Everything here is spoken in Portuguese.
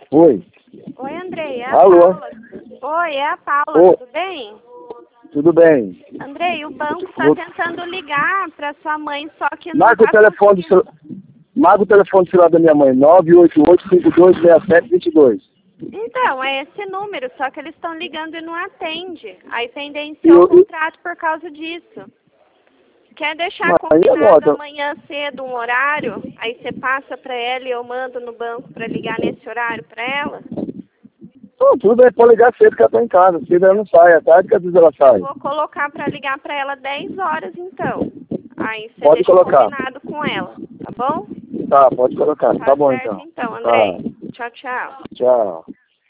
Oi. Oi, Andrei, é a Alô? Paula. Oi, é a Paula, Ô. tudo bem? Tudo bem. Andrei, o banco está Ô. tentando ligar para sua mãe, só que não Marca o está telefone conseguindo. Marca o telefone do celular da minha mãe, 988-526722. Então, é esse número, só que eles estão ligando e não atende. Aí pendenciou o Eu- contrato por causa disso. Quer deixar Mas aí combinado agora, amanhã cedo um horário? Aí você passa para ela e eu mando no banco para ligar nesse horário para ela? tudo bem, pode ligar cedo que ela tá em casa. Cedo ela não sai, à tarde que às vezes ela sai. Vou colocar para ligar para ela 10 horas então. Aí você Pode deixa colocar. combinado com ela, tá bom? Tá, pode colocar. Tá bom Certo então. então, Tá. Andrei. Tchau, tchau. Tchau.